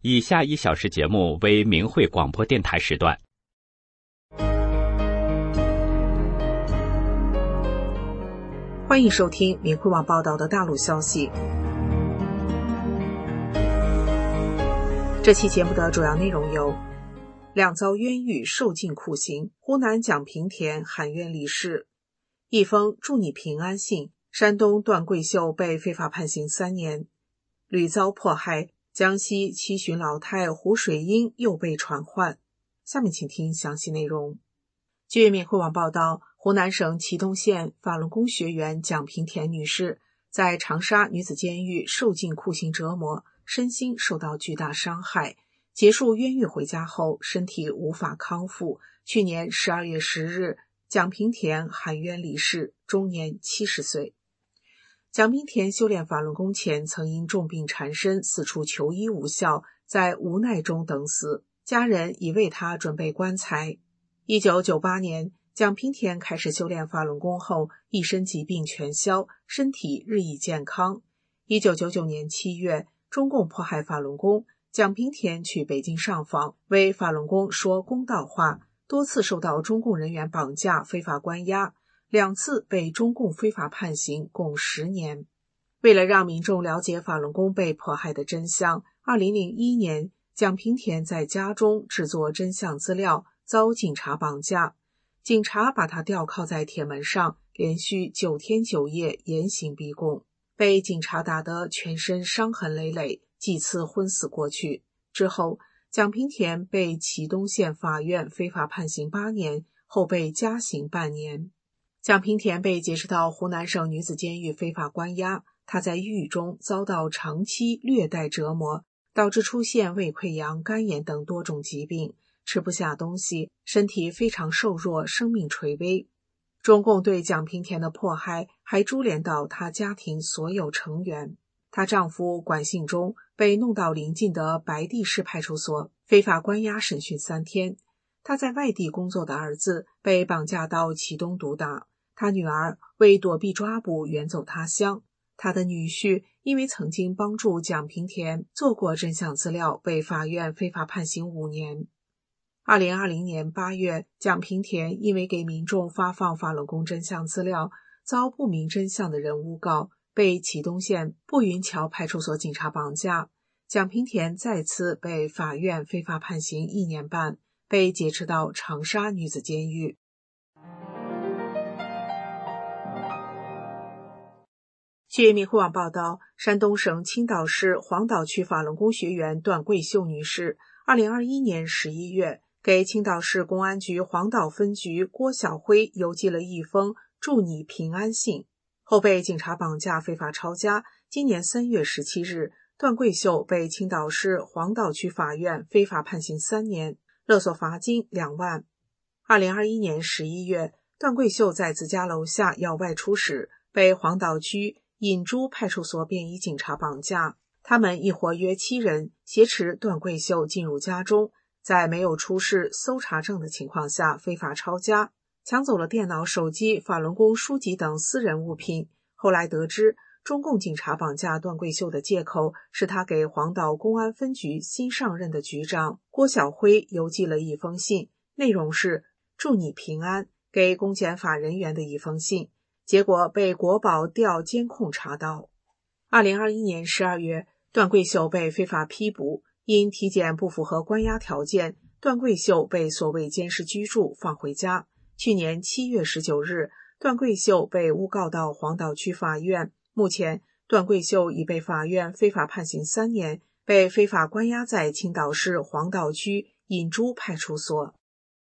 以下1小时节目为明慧广播电台时段。 欢迎收听明慧网报道的大陆消息。这期节目的主要内容有：两遭冤狱受尽酷刑，湖南蒋平田喊冤离世；一封祝你平安信，山东段桂秀被非法判刑3年；屡遭迫害，江西七旬老太胡水英又被传唤。下面请听详细内容。据明慧网报道，湖南省祁东县法轮功学员蒋平田女士在长沙女子监狱受尽酷刑折磨，身心受到巨大伤害，结束冤狱回家后身体无法康复，去年12月10日蒋平田喊冤离世，终年70岁。蒋平田修炼法轮功前曾因重病缠身，四处求医无效，在无奈中等死，家人已为他准备棺材。1998年蒋平田开始修炼法轮功后，一身疾病全消，身体日益健康。1999年7月，中共迫害法轮功，蒋平田去北京上访，为法轮功说公道话，多次受到中共人员绑架、非法关押，2次被中共非法判刑，共10年。为了让民众了解法轮功被迫害的真相，2001年，蒋平田在家中制作真相资料，遭警察绑架。警察把他吊铐在铁门上，连续9天9夜严刑逼供，被警察打得全身伤痕累累，几次昏死过去。之后，蒋平田被祁东县法院非法判刑8年，后被加刑半年。蒋平田被劫持到湖南省女子监狱非法关押，他在狱中遭到长期虐待折磨，导致出现胃溃疡、肝炎等多种疾病，吃不下东西，身体非常瘦弱，生命垂危。中共对蒋平田的迫害还株连到她家庭所有成员。她丈夫管信忠被弄到邻近的白帝市派出所，非法关押审讯3天。他在外地工作的儿子被绑架到祁东毒打，他女儿为躲避抓捕远走他乡。他的女婿因为曾经帮助蒋平田做过真相资料，被法院非法判刑5年。2020年8月，蒋平田因为给民众发放法轮功真相资料，遭不明真相的人诬告，被祁东县步云桥派出所警察绑架。蒋平田再次被法院非法判刑1年半，被劫持到长沙女子监狱。据明慧网报道，山东省青岛市黄岛区法轮功学员段桂秀女士2021年11月给青岛市公安局黄岛分局郭晓辉邮寄了一封祝你平安信，后被警察绑架非法抄家。今年3月17日，段桂秀被青岛市黄岛区法院非法判刑3年，勒索罚金2万。2021年11月，段桂秀在自家楼下要外出时，被黄岛区引珠派出所便衣警察绑架。他们一伙约7人挟持段桂秀进入家中，在没有出示搜查证的情况下非法抄家，抢走了电脑、手机、法轮功书籍等私人物品。后来得知，中共警察绑架段桂秀的借口是他给黄岛公安分局新上任的局长郭晓辉邮寄了一封信，内容是祝你平安，给公检法人员的一封信，结果被国保调监控查到。2021年12月，段桂秀被非法批捕，因体检不符合关押条件，段桂秀被所谓监视居住放回家。去年7月19日，段桂秀被诬告到黄岛区法院，目前段桂秀已被法院非法判刑3年，被非法关押在青岛市黄岛区引珠派出所。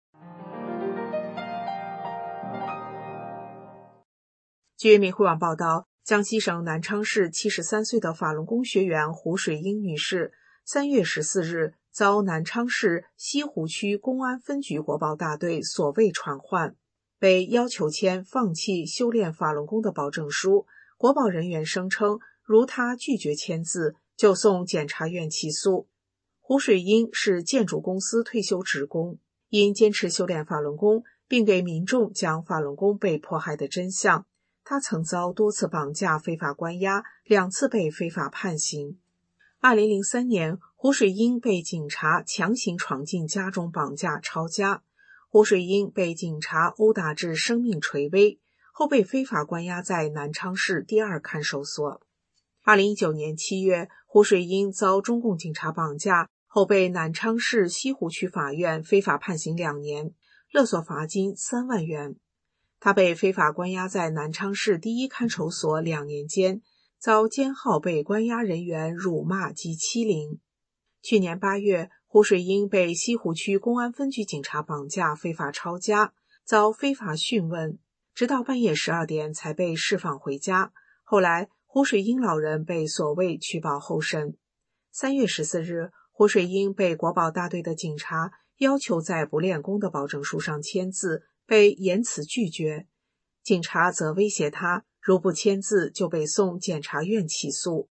据明慧网报道，江西省南昌市73岁的法轮功学员胡水英女士3月14日遭南昌市西湖区公安分局国保大队所谓传唤，被要求签放弃修炼法轮功的保证书。国保人员声称，如她拒绝签字，就送检察院起诉。胡水英是建筑公司退休职工，因坚持修炼法轮功，并给民众讲法轮功被迫害的真相，他曾遭多次绑架、非法关押，2次被非法判刑。2003年， 胡水英被警察强行闯进家中绑架抄家，胡水英被警察殴打至生命垂危，后被非法关押在南昌市第2看守所。2019年7月，胡水英遭中共警察绑架后被南昌市西湖区法院非法判刑2年，勒索罚金3万元。他被非法关押在南昌市第1看守所2年间，遭监号被关押人员辱骂及欺凌。去年8月，胡水英被西湖区公安分局警察绑架非法抄家，遭非法讯问，直到半夜12点才被释放回家。后来胡水英老人被所谓取保候审。3月14日，胡水英被国保大队的警察要求在不练功的保证书上签字，被严词拒绝。警察则威胁他，如不签字就被送检察院起诉。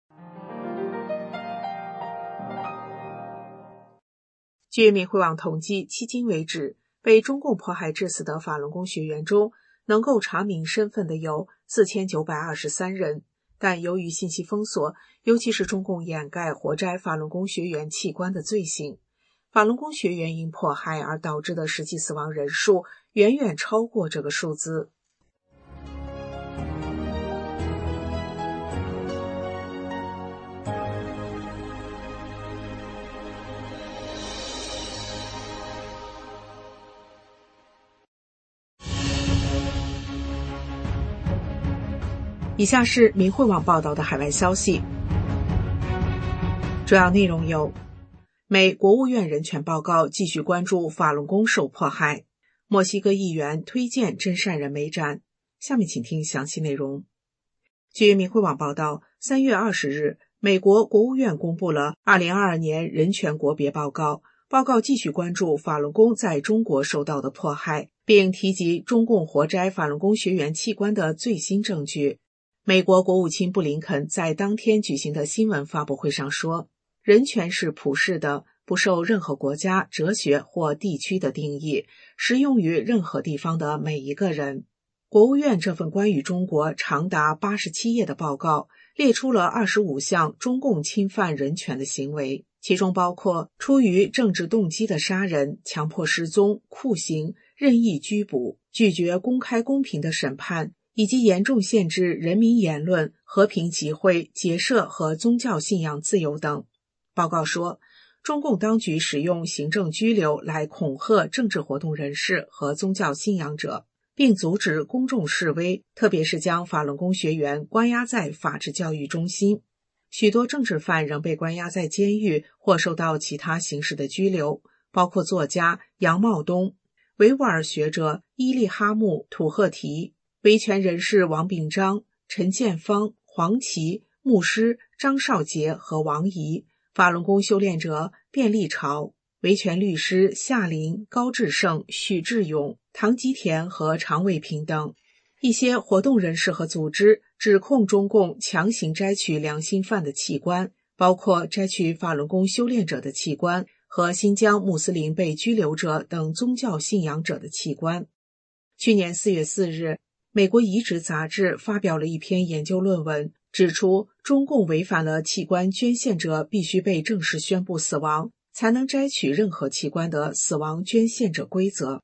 据民汇网统计，迄今为止，被中共迫害致死的法轮功学员中，能够查明身份的有4923人，但由于信息封锁，尤其是中共掩盖活摘法轮功学员器官的罪行，法轮功学员因迫害而导致的实际死亡人数远远超过这个数字。以下是民汇网报道的海外消息，主要内容有：美国务院人权报告继续关注法轮功受迫害，墨西哥议员推荐真善人美展。下面请听详细内容。据民汇网报道，3月20日，美国国务院公布了2022年人权国别报告，报告继续关注法轮功在中国受到的迫害，并提及中共活摘法轮功学员器官的最新证据。美国国务卿布林肯在当天举行的新闻发布会上说，人权是普世的，不受任何国家、哲学或地区的定义，适用于任何地方的每一个人。国务院这份关于中国长达87页的报告列出了25项中共侵犯人权的行为，其中包括出于政治动机的杀人、强迫失踪、酷刑、任意拘捕、拒绝公开公平的审判，以及严重限制人民言论、和平集会、结社和宗教信仰自由等。报告说，中共当局使用行政拘留来恐吓政治活动人士和宗教信仰者，并阻止公众示威，特别是将法轮功学员关押在法治教育中心。许多政治犯仍被关押在监狱或受到其他形式的拘留，包括作家杨茂东、维吾尔学者伊利哈木·土赫提、维权人士王炳章、陈建芳、黄琦、牧师张少杰和王怡，法轮功修炼者卞立朝，维权律师夏林、高志胜、许志勇、唐吉田和常卫平等。一些活动人士和组织指控中共强行摘取良心犯的器官，包括摘取法轮功修炼者的器官和新疆穆斯林被拘留者等宗教信仰者的器官。去年4月4日，美国移植杂志发表了一篇研究论文，指出中共违反了器官捐献者必须被正式宣布死亡，才能摘取任何器官的死亡捐献者规则。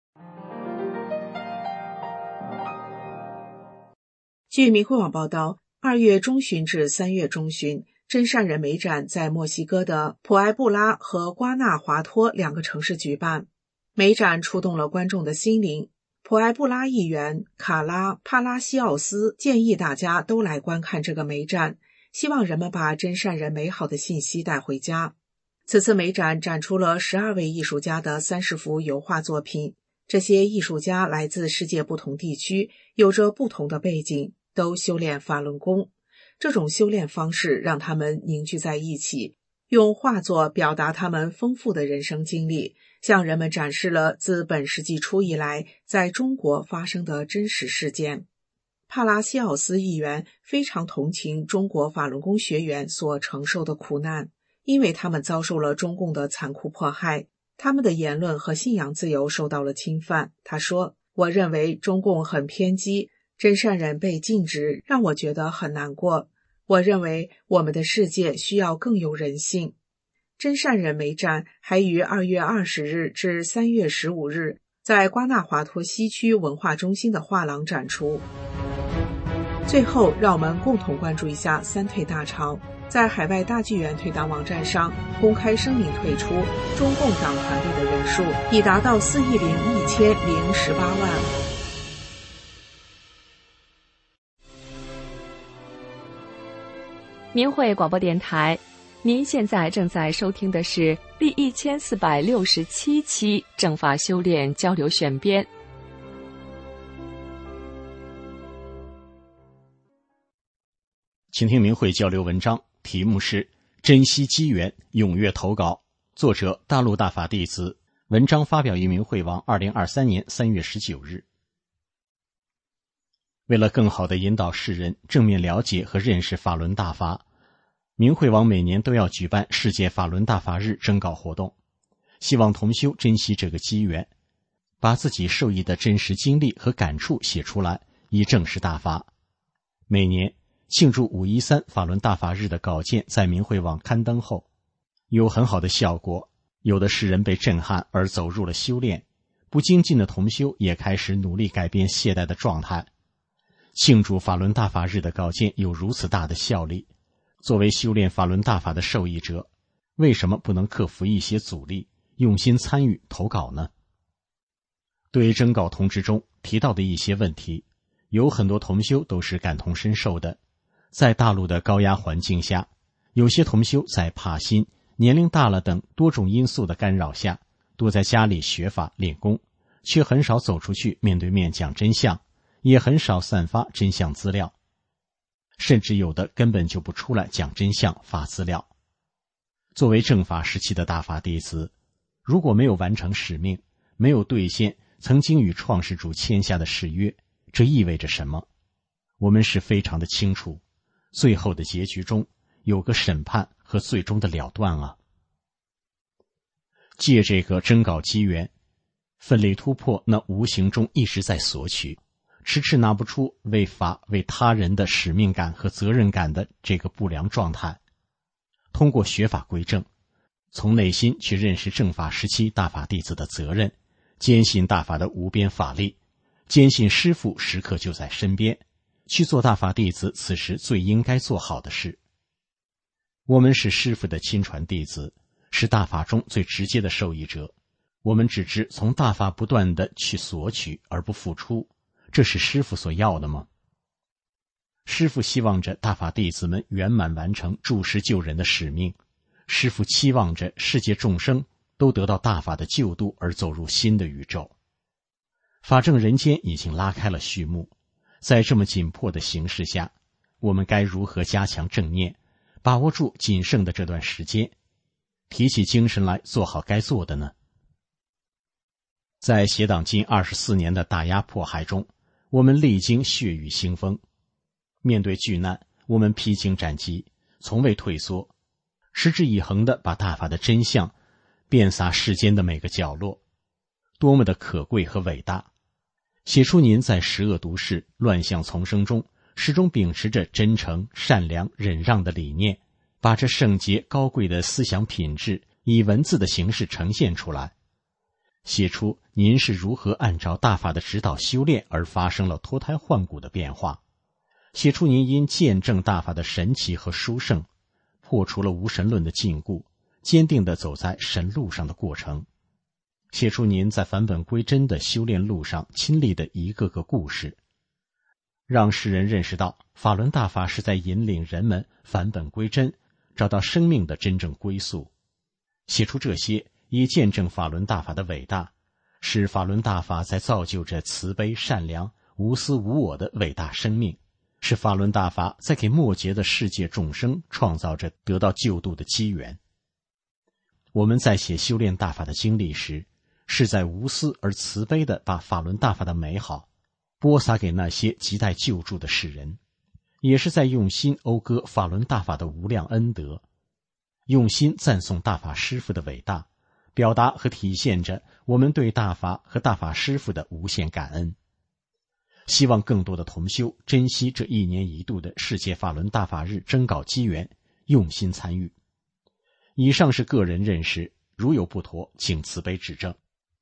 据民汇网报道，2月中旬至3月中旬，真善人美展在墨西哥的普埃布拉和瓜纳华托2个城市举办。美展触动了观众的心灵。普埃布拉议员卡拉·帕拉西奥斯建议大家都来观看这个美展，希望人们把真善人美好的信息带回家。此次美展展出了12位艺术家的30幅油画作品，这些艺术家来自世界不同地区，有着不同的背景，都修炼法轮功。这种修炼方式让他们凝聚在一起，用画作表达他们丰富的人生经历，向人们展示了自本世纪初以来在中国发生的真实事件。帕拉西奥斯议员非常同情中国法轮功学员所承受的苦难，因为他们遭受了中共的残酷迫害，他们的言论和信仰自由受到了侵犯。他说，我认为中共很偏激，真善人被禁止让我觉得很难过。我认为我们的世界需要更有人性。 真善人美展还于2月20日至3月15日在瓜纳华托西区文化中心的画廊展出。最后，让我们共同关注一下三退大潮。在海外大剧院退党网站上公开声明退出中共党团队的人数已达到4.1018万。 明慧广播电台，您现在正在收听的是第1467期政法修炼交流选编。 请听明慧交流文章，题目是珍惜机缘，踊跃投稿，作者大陆大法弟子，文章发表于明慧网2023年3月19日。为了更好地引导世人正面了解和认识法轮大法，明慧网每年都要举办世界法轮大法日征稿活动，希望同修珍惜这个机缘，把自己受益的真实经历和感触写出来，以证实大法。每年庆祝513法轮大法日的稿件在明慧网刊登后，有很好的效果，有的世人被震撼而走入了修炼，不精进的同修也开始努力改变懈怠的状态。庆祝法轮大法日的稿件有如此大的效力，作为修炼法轮大法的受益者，为什么不能克服一些阻力，用心参与投稿呢？对征稿通知中提到的一些问题，有很多同修都是感同身受的。在大陆的高压环境下，有些同修在怕薪、年龄大了等多种因素的干扰下，多在家里学法练功，却很少走出去面对面讲真相，也很少散发真相资料，甚至有的根本就不出来讲真相发资料。作为正法时期的大法弟子，如果没有完成使命，没有兑现曾经与创世主签下的誓约，这意味着什么？我们是非常的清楚，最后的结局中有个审判和最终的了断啊。借这个征稿机缘，奋力突破那无形中一直在索取，迟迟拿不出为法为他人的使命感和责任感的这个不良状态，通过学法归正，从内心去认识正法时期大法弟子的责任，坚信大法的无边法力，坚信师父时刻就在身边，去做大法弟子此时最应该做好的事。我们是师父的亲传弟子，是大法中最直接的受益者，我们只知从大法不断地去索取而不付出，这是师父所要的吗？师父希望着大法弟子们圆满完成助世救人的使命，师父期望着世界众生都得到大法的救度而走入新的宇宙。法正人间已经拉开了序幕，在这么紧迫的形势下，我们该如何加强正念，把握住仅剩的这段时间，提起精神来做好该做的呢？在邪党近24年的打压迫害中，我们历经血雨腥风，面对巨难，我们披荆斩棘，从未退缩，持之以恒地把大法的真相遍洒世间的每个角落，多么的可贵和伟大！写出您在十恶毒世、乱象丛生中始终秉持着真诚、善良、忍让的理念，把这圣洁高贵的思想品质以文字的形式呈现出来，写出您是如何按照大法的指导修炼而发生了脱胎换骨的变化，写出您因见证大法的神奇和殊胜，破除了无神论的禁锢，坚定地走在神路上的过程，写出您在返本归真的修炼路上亲历的一个个故事，让世人认识到法轮大法是在引领人们返本归真，找到生命的真正归宿。写出这些，以见证法轮大法的伟大，使法轮大法在造就着慈悲善良、无私无我的伟大生命，是法轮大法在给末劫的世界众生创造着得到救度的机缘。我们在写修炼大法的经历时，是在无私而慈悲地把法轮大法的美好播撒给那些亟待救助的世人，也是在用心讴歌法轮大法的无量恩德，用心赞颂大法师父的伟大，表达和体现着我们对大法和大法师父的无限感恩。希望更多的同修珍惜这1年1度的世界法轮大法日征稿机缘，用心参与。 以上是个人认识，如有不妥，请慈悲指正。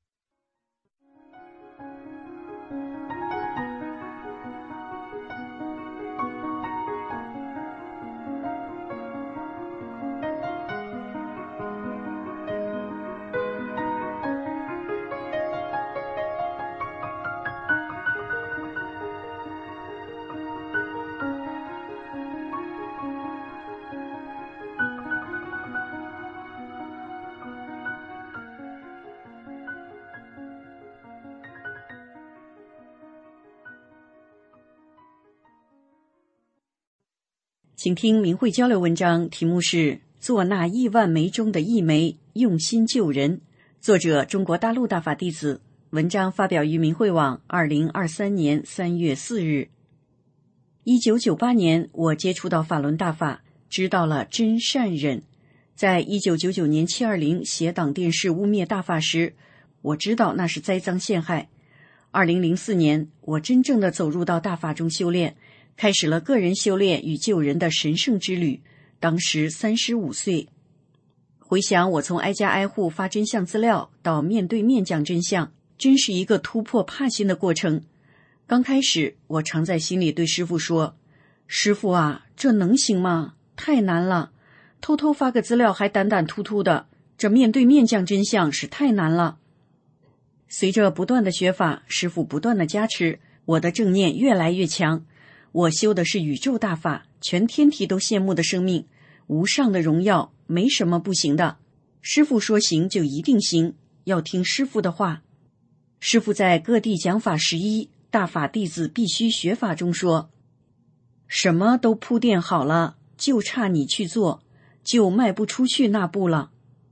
请听明慧交流文章，题目是做那亿万枚中的一枚，用心救人。作者中国大陆大法弟子，文章发表于明慧网2023年3月4日。1998年，我接触到法轮大法，知道了真善忍。在1999年720邪党电视污蔑大法时，我知道那是栽赃陷害。2004年，我真正的走入到大法中修炼，开始了个人修炼与救人的神圣之旅，当时35岁。回想我从挨家挨户发真相资料到面对面讲真相，真是一个突破怕心的过程。刚开始我常在心里对师父说，师父啊，这能行吗？太难了，偷偷发个资料还胆胆突突的，这面对面讲真相是太难了。随着不断的学法，师父不断的加持，我的正念越来越强。我修的是宇宙大法，全天体都羡慕的生命，无上的荣耀，没什么不行的。师父说行就一定行，要听师父的话。师父在各地讲法11大法弟子必须学法中说，什么都铺垫好了，就差你去做，就迈不出去那步了。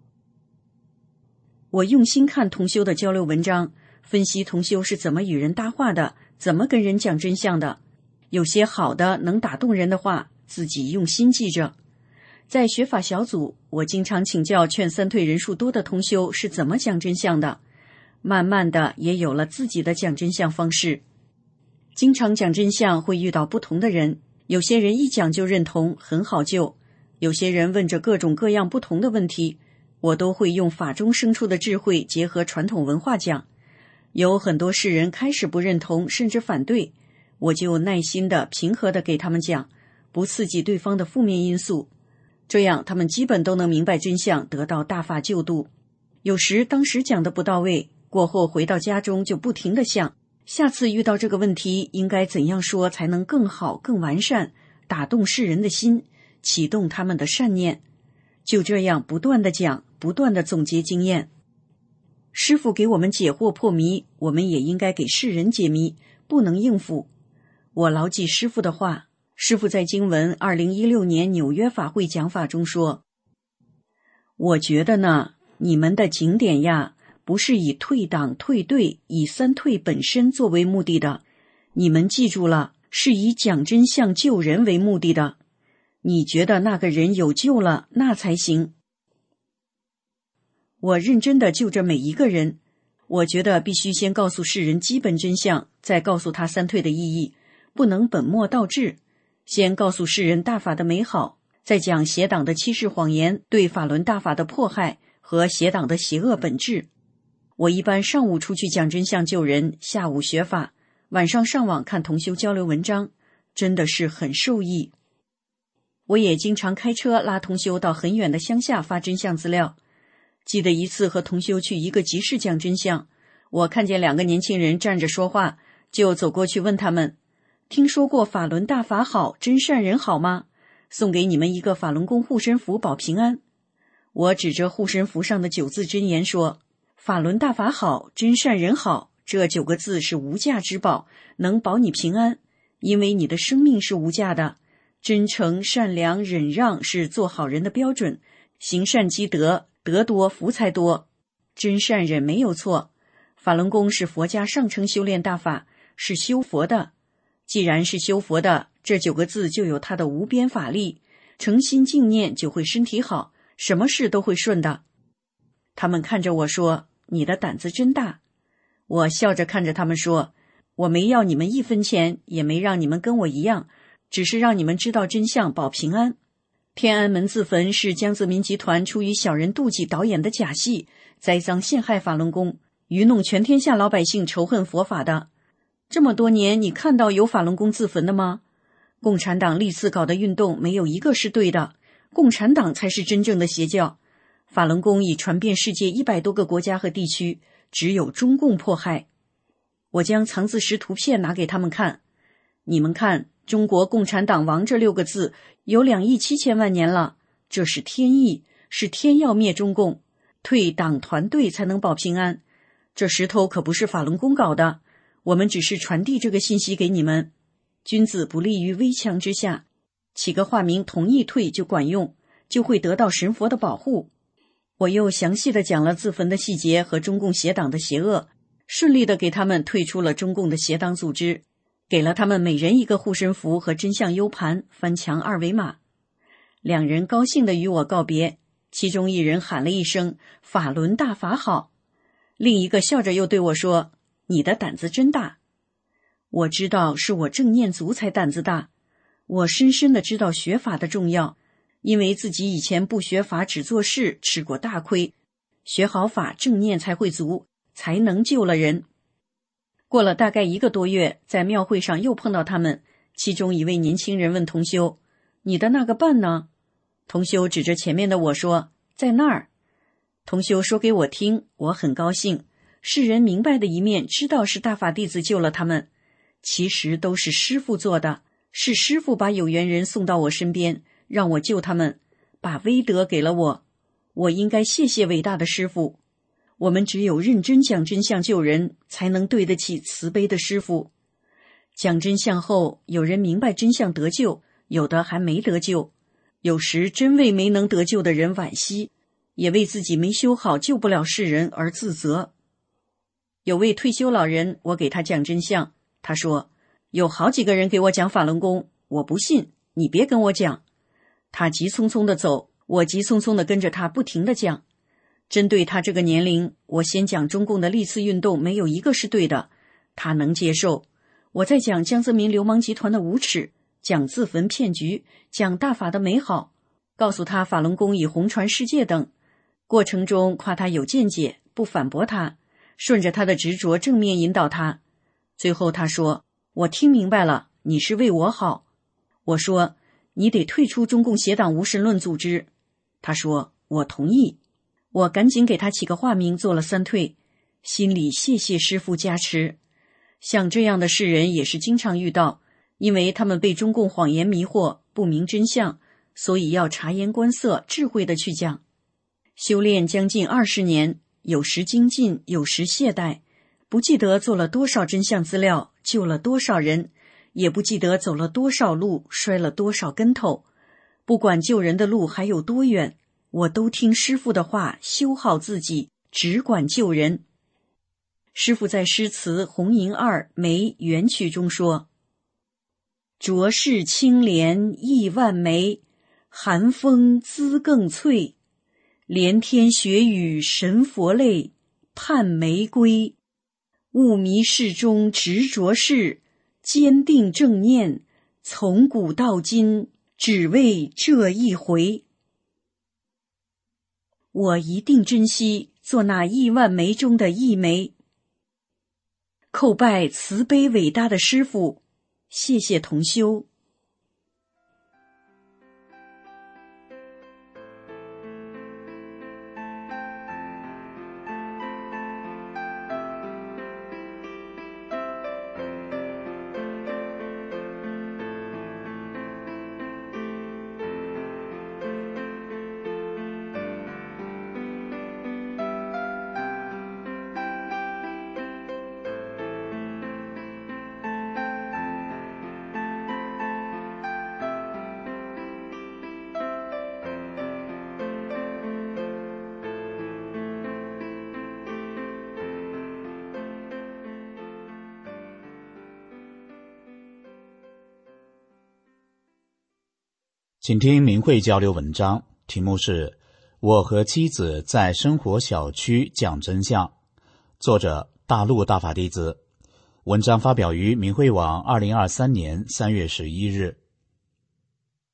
我用心看同修的交流文章，分析同修是怎么与人搭话的，怎么跟人讲真相的。有些好的能打动人的话，自己用心记着。在学法小组，我经常请教劝三退人数多的同修是怎么讲真相的，慢慢的也有了自己的讲真相方式。经常讲真相会遇到不同的人，有些人一讲就认同，很好救；有些人问着各种各样不同的问题，我都会用法中生出的智慧结合传统文化讲。有很多世人开始不认同，甚至反对，我就耐心的、平和的给他们讲，不刺激对方的负面因素，这样他们基本都能明白真相，得到大法救度。有时当时讲的不到位，过后回到家中就不停的想，下次遇到这个问题应该怎样说才能更好、更完善，打动世人的心，启动他们的善念。就这样不断的讲，不断的总结经验。师父给我们解惑破迷，我们也应该给世人解迷，不能应付。我牢记师父的话，师父在经文2016年纽约法会讲法中说，我觉得呢，你们的经典呀，不是以退党退队，以三退本身作为目的的，你们记住了，是以讲真相救人为目的的。你觉得那个人有救了，那才行。我认真的救着每一个人，我觉得必须先告诉世人基本真相，再告诉他三退的意义，不能本末倒置。先告诉世人大法的美好，再讲邪党的欺世谎言对法轮大法的迫害和邪党的邪恶本质。我一般上午出去讲真相救人，下午学法，晚上上网看同修交流文章，真的是很受益。我也经常开车拉同修到很远的乡下发真相资料。记得一次和同修去一个集市讲真相，我看见2个年轻人站着说话，就走过去问他们，听说过法轮大法好，真善人好吗？送给你们一个法轮功护身符保平安。我指着护身符上的9字真言说，法轮大法好，真善人好，这9个字是无价之宝，能保你平安，因为你的生命是无价的。真诚、善良、忍让是做好人的标准，行善积德，德多福才多。真善忍没有错，法轮功是佛家上乘修炼大法，是修佛的。既然是修佛的，这9个字就有它的无边法力，诚心静念就会身体好，什么事都会顺的。他们看着我说，你的胆子真大。我笑着看着他们说，我没要你们1分钱，也没让你们跟我一样，只是让你们知道真相，保平安。 天安门自焚是江泽民集团出于小人妒忌导演的假戏，栽赃陷害法轮功，愚弄全天下老百姓仇恨佛法的。这么多年，你看到有法轮功自焚的吗？共产党历次搞的运动没有一个是对的，共产党才是真正的邪教。法轮功已传遍世界100多个国家和地区，只有中共迫害。我将藏字石图片拿给他们看，你们看，中国共产党亡这6个字有2亿7千万年了，这是天意，是天要灭中共，退党团队才能保平安。这石头可不是法轮功搞的，我们只是传递这个信息给你们。君子不立于危墙之下，起个化名同意退就管用，就会得到神佛的保护。我又详细地讲了自焚的细节和中共邪党的邪恶，顺利地给他们退出了中共的邪党组织，给了他们每人一个护身符和真相 U 盘、翻墙2维码。2人高兴地与我告别，其中一人喊了一声法轮大法好，另一个笑着又对我说，你的胆子真大。我知道是我正念族才胆子大，我深深地知道学法的重要，因为自己以前不学法只做事，吃过大亏，学好法正念才会足，才能救了人。过了大概1个多月，在庙会上又碰到他们，其中一位年轻人问同修，你的那个伴呢？同修指着前面的我说，在那儿。同修说给我听，我很高兴，世人明白的一面知道是大法弟子救了他们，其实都是师父做的，是师父把有缘人送到我身边，让我救他们，把威德给了我，我应该谢谢伟大的师父。我们只有认真讲真相救人，才能对得起慈悲的师父。讲真相后，有人明白真相得救，有的还没得救，有时真为没能得救的人惋惜，也为自己没修好救不了世人而自责。有位退休老人，我给他讲真相，他说，有好几个人给我讲法轮功，我不信，你别跟我讲。他急匆匆地走，我急匆匆地跟着他不停地讲。针对他这个年龄，我先讲中共的历次运动没有一个是对的，他能接受。我在讲江泽民流氓集团的无耻，讲自焚骗局，讲大法的美好，告诉他法轮功已红传世界等。过程中夸他有见解，不反驳他，顺着他的执着正面引导他。最后他说，我听明白了，你是为我好。我说，你得退出中共邪党无神论组织。他说，我同意。我赶紧给他起个化名，做了3退，心里谢谢师父加持。像这样的世人也是经常遇到，因为他们被中共谎言迷惑，不明真相，所以要察言观色，智慧地去讲。修炼将近20年，有时精进，有时懈怠，不记得做了多少真相资料，救了多少人，也不记得走了多少路，摔了多少跟头。不管救人的路还有多远，我都听师父的话，修好自己，只管救人。师父在诗词《红银二梅元曲》中说，浊世青莲意万枚，寒风姿更翠，连天雪雨神佛泪，盼玫瑰。勿迷世中执着事，坚定正念，从古到今，只为这一回。我一定珍惜做那1万枚中的1枚。叩拜慈悲伟大的师父，谢谢同修。 请听明慧交流文章，题目是我和妻子在生活小区讲真相，作者大陆大法弟子。文章发表于明慧网2023年3月11日。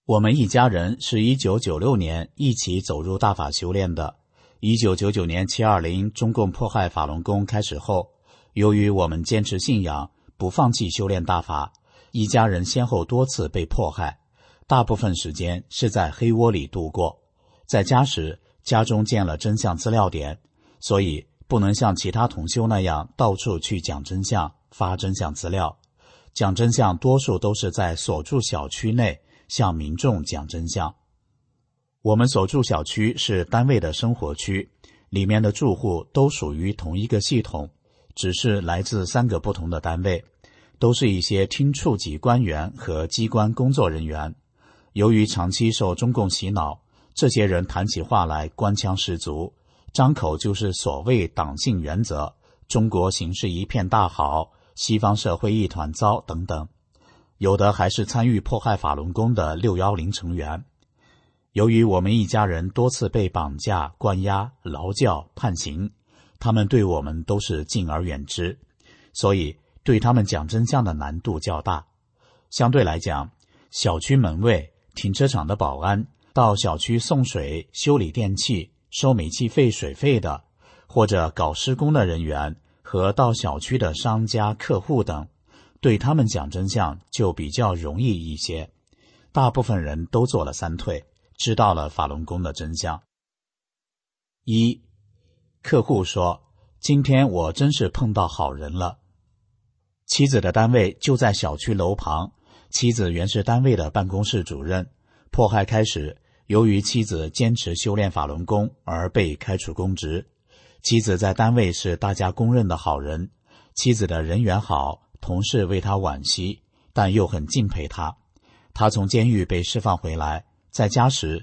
我们一家人是1996年一起走入大法修炼的。1999年720中共迫害法轮功开始后，由于我们坚持信仰，不放弃修炼大法，一家人先后多次被迫害，大部分时间是在黑窝里度过。在家时，家中建了真相资料点，所以不能像其他同修那样到处去讲真相、发真相资料。讲真相多数都是在所住小区内向民众讲真相。我们所住小区是单位的生活区，里面的住户都属于同一个系统，只是来自3个不同的单位，都是一些厅处级官员和机关工作人员。由于长期受中共洗脑，这些人谈起话来官腔十足，张口就是所谓党性原则、中国形势一片大好、西方社会一团糟等等，有的还是参与迫害法轮功的610成员。由于我们一家人多次被绑架、关押、劳教、判刑，他们对我们都是敬而远之，所以对他们讲真相的难度较大。相对来讲，小区门卫、停车场的保安、到小区送水、修理电器、收煤气费、水费的，或者搞施工的人员和到小区的商家、客户等，对他们讲真相就比较容易一些。大部分人都做了3退，知道了法轮功的真相。1. 客户说，今天我真是碰到好人了。妻子的单位就在小区楼旁，妻子原是单位的办公室主任。迫害开始，由于妻子坚持修炼法轮功而被开除公职。妻子在单位是大家公认的好人，妻子的人缘好，同事为她惋惜，但又很敬佩她。她从监狱被释放回来，在家时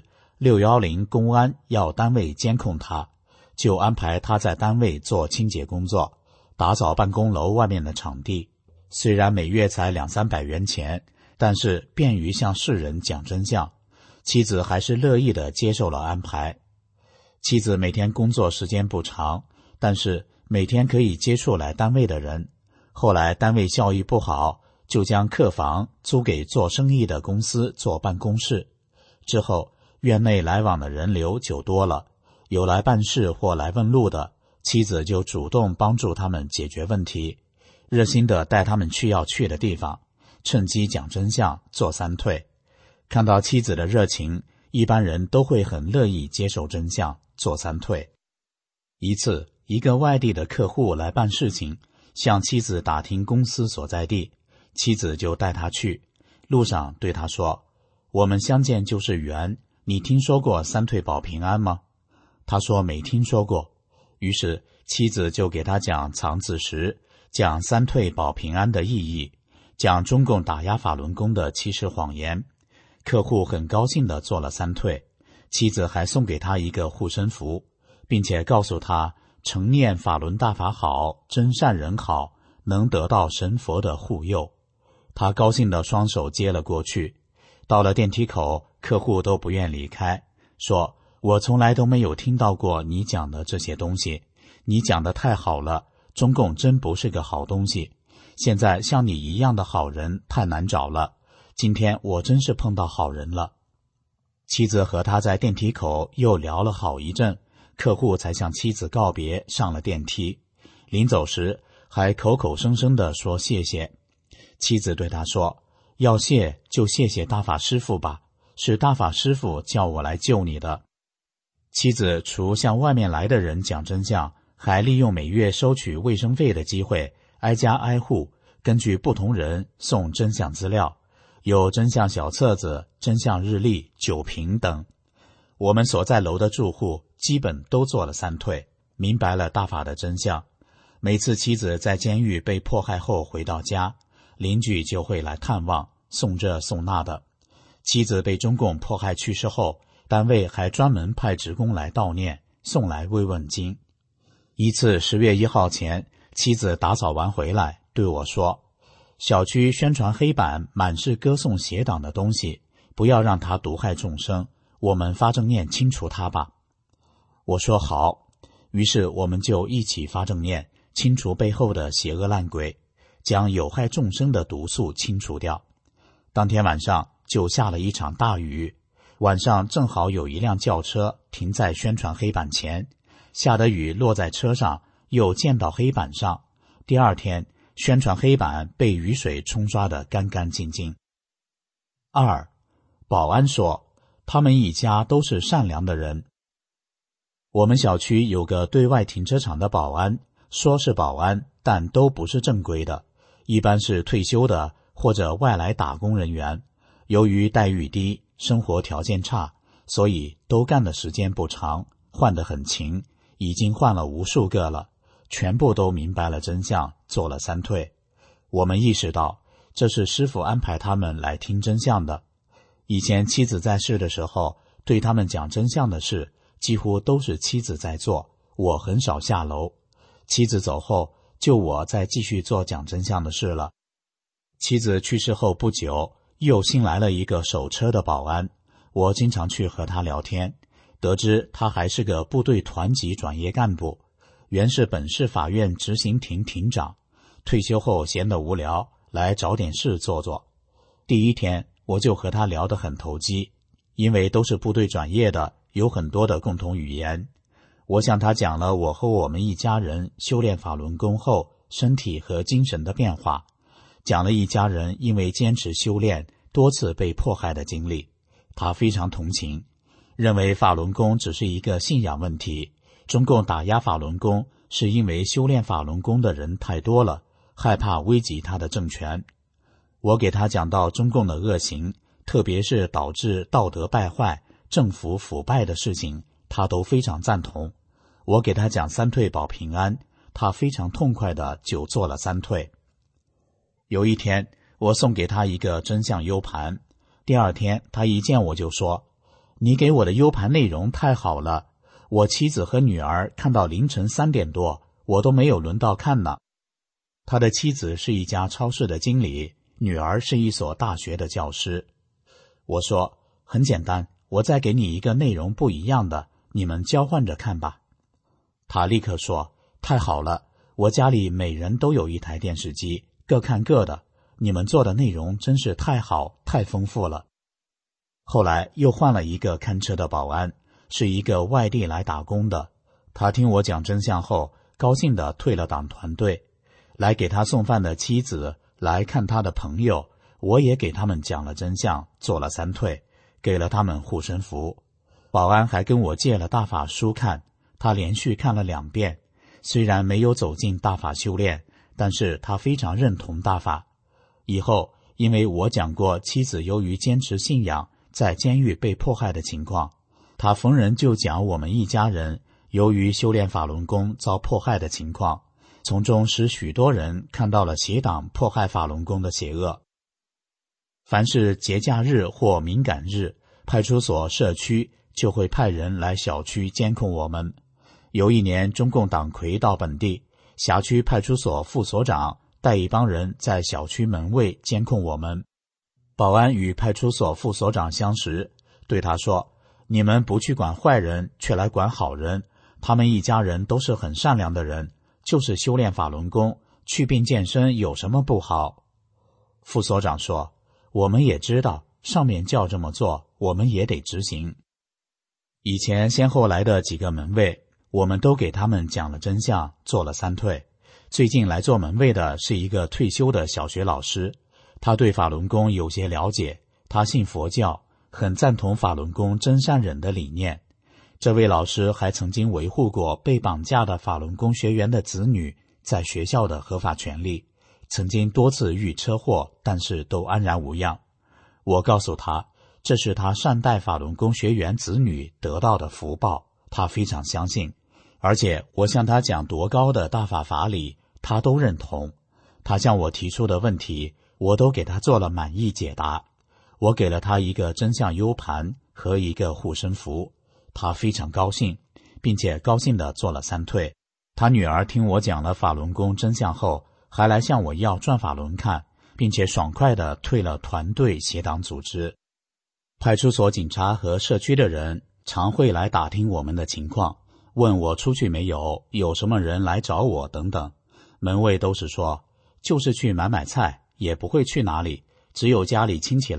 610公安要单位监控她，就安排她在单位做清洁工作，打扫办公楼外面的场地。虽然每月才200-300元钱，但是便于向世人讲真相，妻子还是乐意地接受了安排。妻子每天工作时间不长，但是每天可以接触来单位的人。后来单位效益不好，就将客房租给做生意的公司做办公室。之后院内来往的人流就多了，有来办事或来问路的，妻子就主动帮助他们解决问题，热心地带他们去要去的地方，趁机讲真相，做3退。看到妻子的热情，一般人都会很乐意接受真相，做3退。一次，一个外地的客户来办事情，向妻子打听公司所在地，妻子就带他去。路上对他说，我们相见就是缘，你听说过3退保平安吗？他说没听说过。于是妻子就给他讲藏子时，讲3退保平安的意义，讲中共打压法轮功的欺世谎言。客户很高兴地做了3退，妻子还送给他一个护身符，并且告诉他诚念法轮大法好，真善人好，能得到神佛的护佑。他高兴地双手接了过去。到了电梯口，客户都不愿离开，说我从来都没有听到过你讲的这些东西，你讲得太好了，中共真不是个好东西，现在像你一样的好人太难找了，今天我真是碰到好人了。妻子和他在电梯口又聊了好一阵，客户才向妻子告别，上了电梯。临走时还口口声声地说谢谢。妻子对他说，要谢就谢谢大法师父吧，是大法师父叫我来救你的。妻子除向外面来的人讲真相，还利用每月收取卫生费的机会，挨家挨户根据不同人送真相资料，有真相小册子、真相日历、酒瓶等。我们所在楼的住户基本都做了3退，明白了大法的真相。每次妻子在监狱被迫害后回到家，邻居就会来看望，送这送那的。妻子被中共迫害去世后，单位还专门派职工来悼念，送来慰问金。一次10月1号前，妻子打扫完回来对我说，小区宣传黑板满是歌颂邪党的东西，不要让它毒害众生，我们发正念清除它吧。我说好，于是我们就一起发正念，清除背后的邪恶烂鬼，将有害众生的毒素清除掉。当天晚上， 就下了一场大雨。晚上正好有一辆轿车停在宣传黑板前，下的雨落在车上，又溅到黑板上。第二天，宣传黑板被雨水冲刷得干干净净。2. 保安说，他们一家都是善良的人。我们小区有个对外停车场的保安，说是保安，但都不是正规的，一般是退休的或者外来打工人员。由于待遇低，生活条件差，所以都干的时间不长，换得很勤，已经换了无数个了，全部都明白了真相，做了3退。我们意识到，这是师父安排他们来听真相的。以前妻子在世的时候，对他们讲真相的事，几乎都是妻子在做，我很少下楼。妻子走后，就我再继续做讲真相的事了。妻子去世后不久，又新来了一个守车的保安，我经常去和他聊天，得知他还是个部队团级转业干部，原是本市法院执行庭庭长，退休后闲得无聊，来找点事做做。第一天我就和他聊得很投机，因为都是部队转业的，有很多的共同语言。我向他讲了我和我们一家人修炼法轮功后身体和精神的变化，讲了一家人因为坚持修炼多次被迫害的经历。他非常同情，认为法轮功只是一个信仰问题，中共打压法轮功是因为修炼法轮功的人太多了，害怕危及他的政权。我给他讲到中共的恶行，特别是导致道德败坏、政府腐败的事情，他都非常赞同。我给他讲3退保平安，他非常痛快地就做了3退。有一天，我送给他一个真相 U 盘，第二天他一见我就说，你给我的 U 盘内容太好了，我妻子和女儿看到凌晨3点多，我都没有轮到看呢。他的妻子是一家超市的经理，女儿是一所大学的教师。我说，很简单，我再给你一个内容不一样的，你们交换着看吧。他立刻说，太好了，我家里每人都有一台电视机，各看各的，你们做的内容真是太好，太丰富了。后来又换了一个看车的保安，是一个外地来打工的，他听我讲真相后，高兴地退了党团队。来给他送饭的妻子，来看他的朋友，我也给他们讲了真相，做了3退，给了他们护身符。保安还跟我借了大法书看，他连续看了2遍，虽然没有走进大法修炼，但是他非常认同大法。以后因为我讲过妻子由于坚持信仰在监狱被迫害的情况，他逢人就讲我们一家人由于修炼法轮功遭迫害的情况，从中使许多人看到了邪党迫害法轮功的邪恶。凡是节假日或敏感日，派出所社区就会派人来小区监控我们。有一年中共党魁到本地，辖区派出所副所长带一帮人在小区门卫监控我们。保安与派出所副所长相识，对他说，你们不去管坏人，却来管好人，他们一家人都是很善良的人，就是修炼法轮功，祛病健身有什么不好？副所长说，我们也知道，上面叫这么做，我们也得执行。以前先后来的几个门卫，我们都给他们讲了真相，做了3退。最近来做门卫的是一个退休的小学老师，他对法轮功有些了解，他信佛教，很赞同法轮功真善忍的理念。这位老师还曾经维护过被绑架的法轮功学员的子女在学校的合法权利，曾经多次遇车祸，但是都安然无恙。我告诉他，这是他善待法轮功学员子女得到的福报，他非常相信。而且我向他讲多高的大法法理，他都认同。他向我提出的问题，我都给他做了满意解答。我给了他一个真相 U 盘和一个护身符，他非常高兴，并且高兴地做了3退。他女儿听我讲了法轮功真相后，还来向我要转法轮看，并且爽快地退了团队邪党组织。派出所警察和社区的人常会来打听我们的情况，问我出去没有，有什么人来找我等等。门卫都是说，就是去买菜，也不会去哪里，只有家里亲戚来，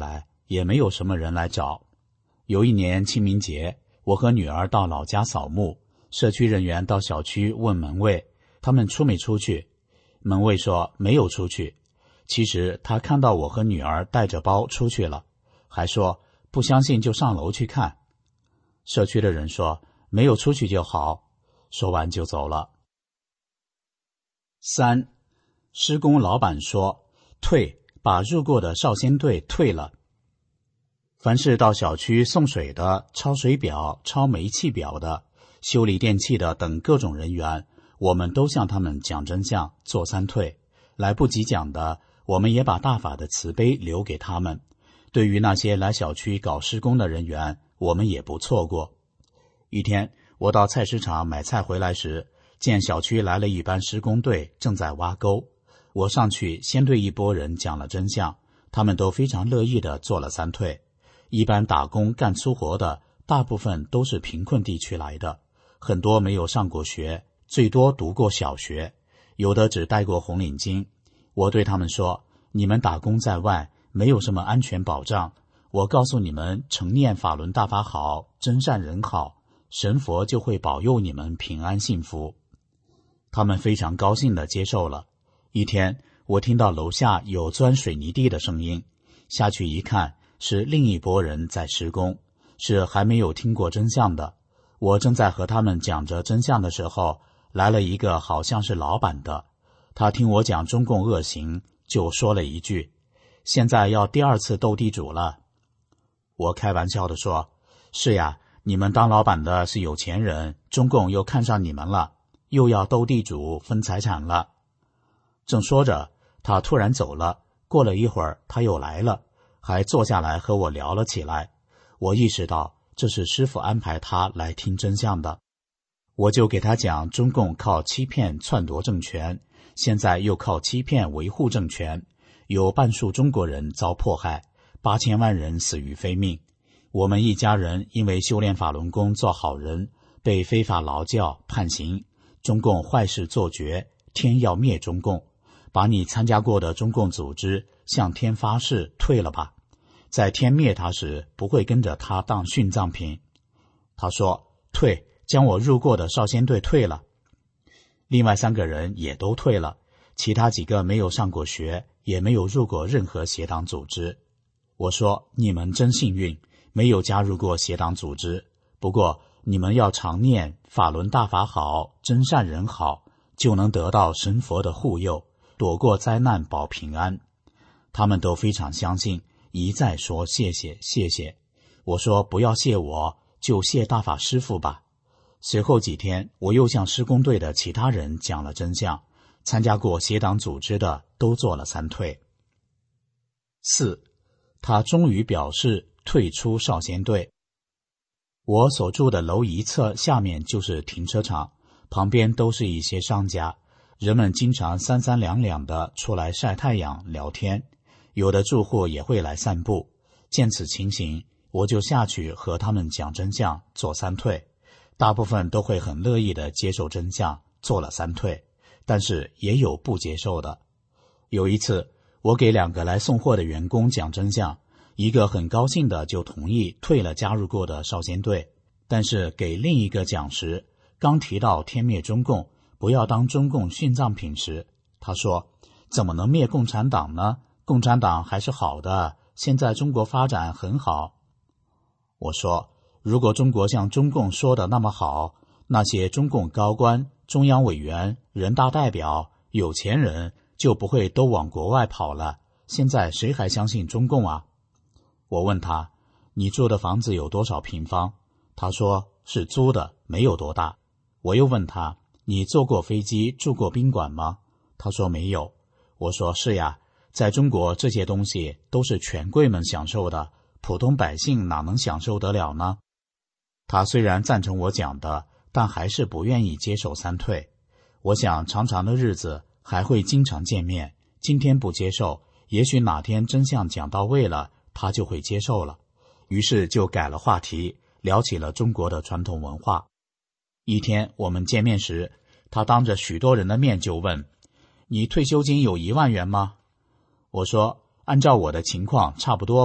也没有什么人来找。有一年清明节，我和女儿到老家扫墓，社区人员到小区问门卫，他们出没出去？门卫说没有出去。其实他看到我和女儿带着包出去了，还说不相信就上楼去看。社区的人说没有出去就好，说完就走了。3. 施工老板说退，把入过的少先队退了。凡是到小区送水的、抄水表、抄煤气表的、修理电器的等各种人员，我们都向他们讲真相，做3退。来不及讲的，我们也把大法的慈悲留给他们。对于那些来小区搞施工的人员，我们也不错过。一天，我到菜市场买菜回来时，见小区来了一班施工队，正在挖沟。我上去先对一拨人讲了真相，他们都非常乐意地做了3退。一般打工干粗活的，大部分都是贫困地区来的，很多没有上过学，最多读过小学，有的只戴过红领巾。我对他们说，你们打工在外，没有什么安全保障，我告诉你们，常念法轮大法好，真善人好，神佛就会保佑你们平安幸福。他们非常高兴地接受了。一天，我听到楼下有钻水泥地的声音，下去一看，是另一拨人在施工，是还没有听过真相的。我正在和他们讲着真相的时候，来了一个好像是老板的，他听我讲中共恶行，就说了一句，现在要第2次斗地主了。我开玩笑地说，是呀，你们当老板的是有钱人，中共又看上你们了，又要斗地主分财产了。正说着，他突然走了，过了一会儿他又来了，还坐下来和我聊了起来。我意识到这是师父安排他来听真相的，我就给他讲中共靠欺骗篡夺政权，现在又靠欺骗维护政权，有半数中国人遭迫害，8000万人死于非命。我们一家人因为修炼法轮功做好人，被非法劳教判刑，中共坏事做绝，天要灭中共，把你参加过的中共组织向天发誓退了吧，在天灭他时不会跟着他当殉葬品。他说退，将我入过的少先队退了。另外3个人也都退了，其他几个没有上过学，也没有入过任何邪党组织。我说你们真幸运，没有加入过邪党组织，不过你们要常念法轮大法好，真善人好，就能得到神佛的护佑，躲过灾难保平安。他们都非常相信，一再说谢谢谢谢。我说不要谢我，就谢大法师父吧。随后几天，我又向施工队的其他人讲了真相，参加过邪党组织的都做了3退。4. 他终于表示退出少先队。我所住的楼一侧下面就是停车场，旁边都是一些商家，人们经常3、3两两的出来晒太阳聊天，有的住户也会来散步。见此情形，我就下去和他们讲真相，做3退。大部分都会很乐意的接受真相，做了3退，但是也有不接受的。有一次，我给2个来送货的员工讲真相，一个很高兴的就同意退了加入过的少先队，但是给另一个讲时，刚提到天灭中共，不要当中共殉葬品时，他说怎么能灭共产党呢？共产党还是好的，现在中国发展很好。我说如果中国像中共说的那么好，那些中共高官、中央委员、人大代表、有钱人就不会都往国外跑了，现在谁还相信中共啊？我问他，你住的房子有多少平方？他说是租的，没有多大。我又问他，你坐过飞机，住过宾馆吗？他说没有。我说是呀，在中国这些东西都是权贵们享受的，普通百姓哪能享受得了呢？他虽然赞成我讲的，但还是不愿意接受3退。我想长长的日子还会经常见面，今天不接受，也许哪天真相讲到位了，他就会接受了。于是就改了话题，聊起了中国的传统文化。一天我们见面时，他当着许多人的面就问，你退休金有1万元吗？我说按照我的情况差不多吧，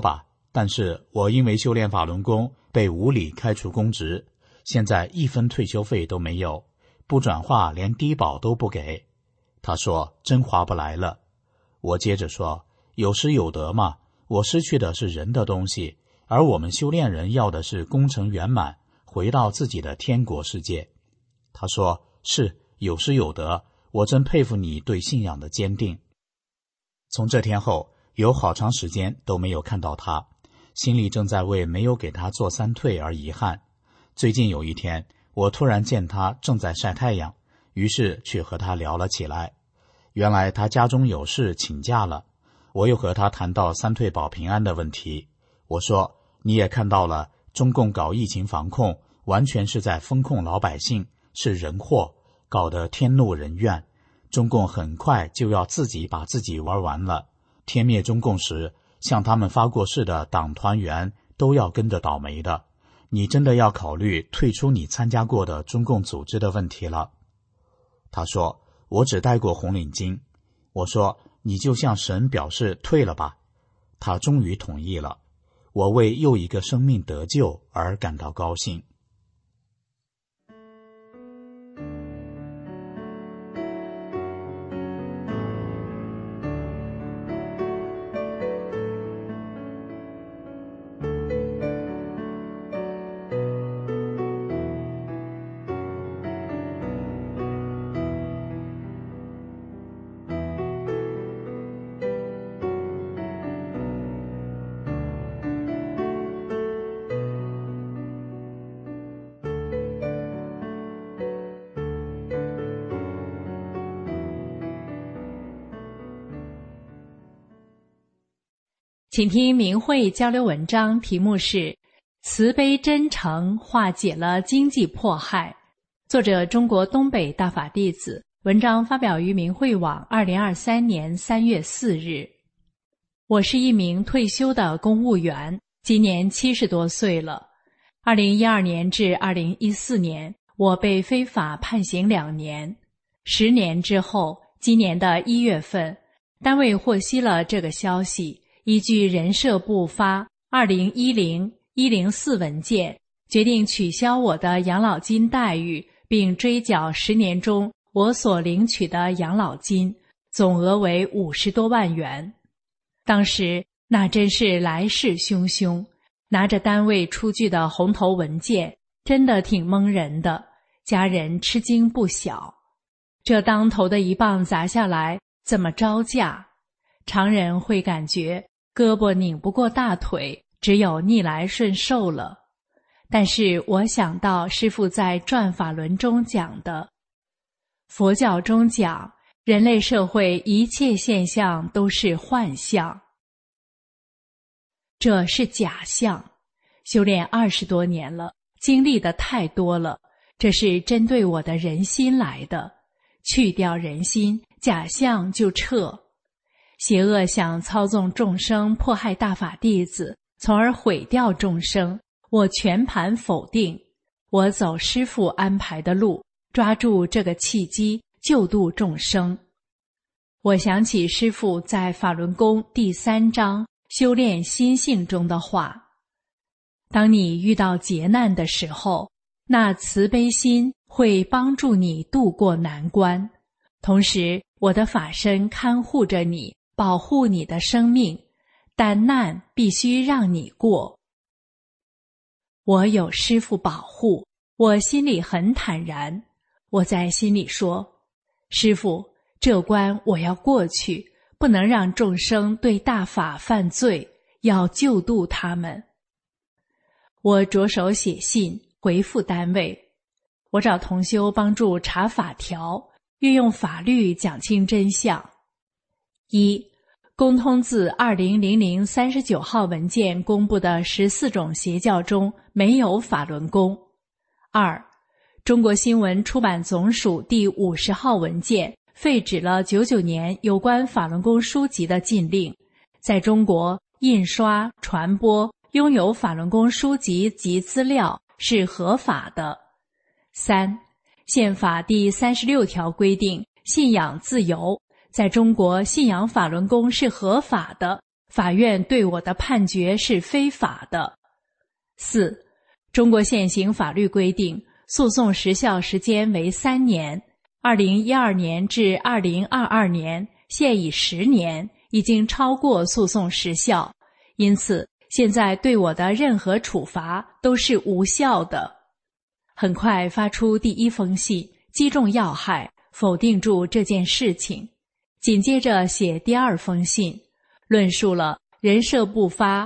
但是我因为修炼法轮功被无理开除公职，现在1分退休费都没有，不转化连低保都不给。他说真划不来了。我接着说，有失有得嘛，我失去的是人的东西，而我们修炼人要的是功成圆满，回到自己的天国世界。他说是有失有得，我真佩服你对信仰的坚定。从这天后，有好长时间都没有看到他，心里正在为没有给他做3退而遗憾。最近有一天，我突然见他正在晒太阳，于是去和他聊了起来。原来他家中有事请假了，我又和他谈到3退保平安的问题。我说，你也看到了，中共搞疫情防控完全是在封控老百姓，是人祸，搞得天怒人怨。中共很快就要自己把自己玩完了，天灭中共时，向他们发过誓的党团员都要跟着倒霉的。你真的要考虑退出你参加过的中共组织的问题了。他说，我只戴过红领巾。我说，你就向神表示退了吧。他终于同意了。我为又一个生命得救而感到高兴。 请听明慧交流文章，题目是慈悲真诚化解了经济迫害，作者中国东北大法弟子，文章发表于明慧网2023年3月4日。我是一名退休的公务员，今年70多岁了。2012年至2014年，我被非法判刑2年。10年之后，今年的1月份，单位获悉了这个消息，依据人社部发2010-104文件，决定取消我的养老金待遇，并追缴10年中我所领取的养老金，总额为50多万元。当时那真是来势汹汹，拿着单位出具的红头文件，真的挺蒙人的，家人吃惊不小。这当头的一棒砸下来，怎么招架？常人会感觉胳膊拧不过大腿，只有逆来顺受了。但是我想到师父在《转法轮》中讲的，佛教中讲，人类社会一切现象都是幻象，这是假象。修炼20多年了，经历的太多了，这是针对我的人心来的。去掉人心，假象就撤。邪恶想操纵众生，迫害大法弟子，从而毁掉众生，我全盘否定。我走师父安排的路，抓住这个契机，救度众生。我想起师父在法轮功第3章修炼心性中的话，当你遇到劫难的时候，那慈悲心会帮助你渡过难关，同时我的法身看护着你，保护你的生命，但难必须让你过。我有师父保护，我心里很坦然。我在心里说，师父，这关我要过去，不能让众生对大法犯罪，要救度他们。我着手写信回复单位，我找同修帮助查法条，运用法律讲清真相。1. 公通自200039号文件公布的14种邪教中没有法轮功。2. 中国新闻出版总署第50号文件废止了99年有关法轮功书籍的禁令，在中国印刷、传播、拥有法轮功书籍及资料是合法的。3. 宪法第36条规定信仰自由，在中国信仰法轮功是合法的， 法院对我的判决是非法的。4. 中国现行法律规定，诉讼时效时间为3年，2012年至2022年现已10年，已经超过诉讼时效，因此现在对我的任何处罚都是无效的。很快发出第1封信，击中要害，否定住这件事情。紧接着写第2封信，论述了人社部发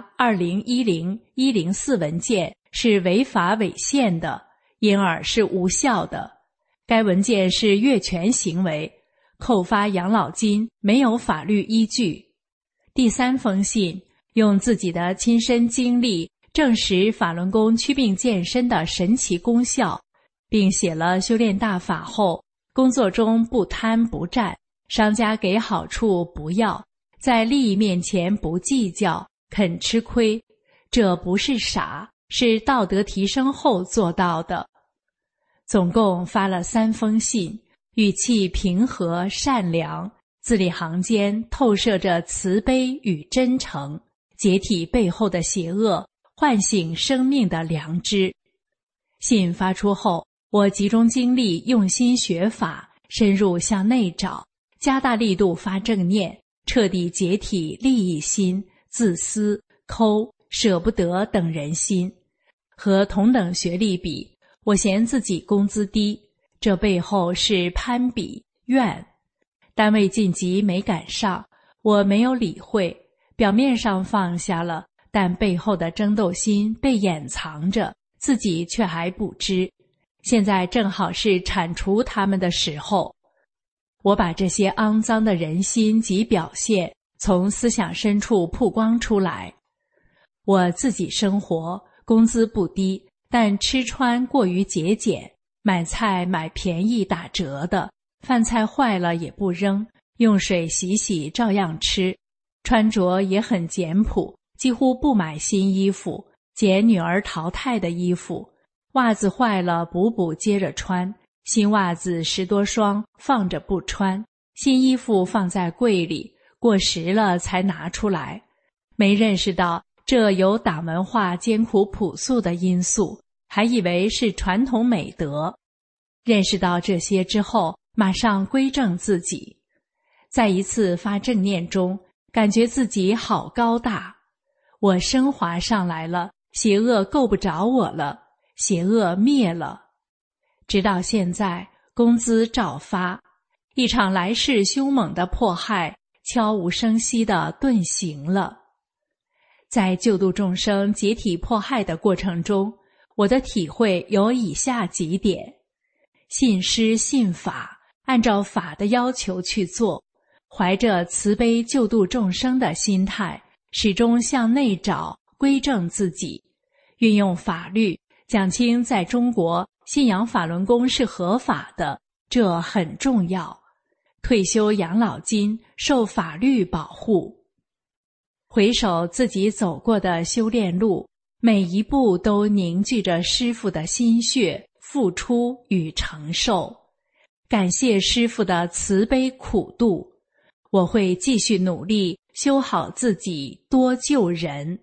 2010-104文件是违法违宪的，因而是无效的。该文件是越权行为，扣发养老金没有法律依据。第3封信用自己的亲身经历证实法轮功祛病健身的神奇功效，并写了修炼大法后工作中不贪不占，商家给好处不要，在利益面前不计较，肯吃亏，这不是傻，是道德提升后做到的。总共发了3封信，语气平和善良，字里行间透射着慈悲与真诚，解体背后的邪恶，唤醒生命的良知。信发出后，我集中精力用心学法，深入向内找，加大力度发正念，彻底解体利益心、自私、抠、舍不得等人心。和同等学历比，我嫌自己工资低，这背后是攀比、怨。单位晋级没赶上，我没有理会，表面上放下了，但背后的争斗心被掩藏着，自己却还不知。现在正好是铲除他们的时候。我把这些肮脏的人心及表现从思想深处曝光出来。我自己生活，工资不低，但吃穿过于节俭，买菜买便宜打折的，饭菜坏了也不扔，用水洗洗照样吃。穿着也很简朴，几乎不买新衣服，捡女儿淘汰的衣服，袜子坏了补接着穿，新袜子10多双放着不穿，新衣服放在柜里，过时了才拿出来。没认识到这有党文化艰苦朴素的因素，还以为是传统美德。认识到这些之后，马上归正自己。在一次发正念中，感觉自己好高大，我升华上来了，邪恶够不着我了，邪恶灭了。直到现在，工资照发，一场来势凶猛的迫害悄无声息地顿行了。在救度众生解体迫害的过程中，我的体会有以下几点：信师信法，按照法的要求去做，怀着慈悲救度众生的心态，始终向内找，归正自己，运用法律，讲清在中国信仰法轮功是合法的，这很重要。退休养老金受法律保护。回首自己走过的修炼路，每一步都凝聚着师父的心血、付出与承受。感谢师父的慈悲苦度，我会继续努力修好自己，多救人。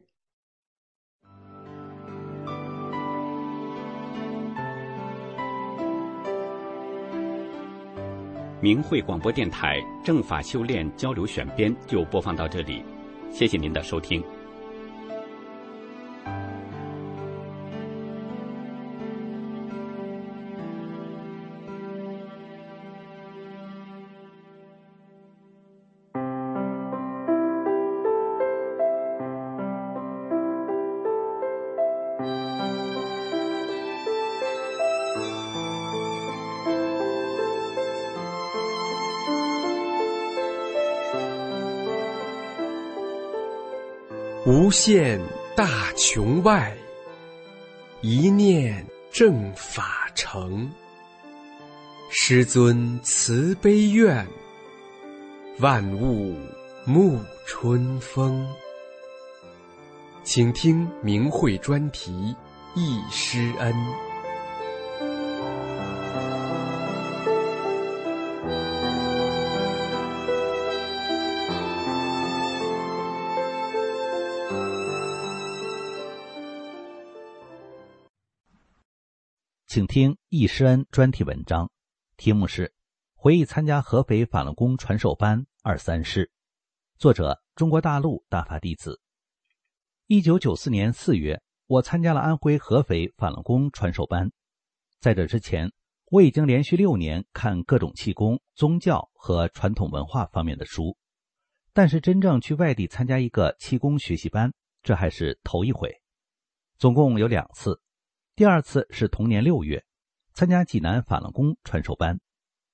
明慧广播电台正法修炼交流选编就播放到这里，谢谢您的收听。 无限大穹外，一念正法成。师尊慈悲愿，万物沐春风。请听明慧专题忆师恩。 请听易师恩专题文章，题目是回忆参加合肥法轮功传授班2、3师，作者中国大陆大法弟子。1994年4月，我参加了安徽合肥法轮功传授班。在这之前，我已经连续6年看各种气功、宗教和传统文化方面的书，但是真正去外地参加一个气功学习班，这还是头一回。总共有2次，第2次是同年6月，参加济南法轮功传授班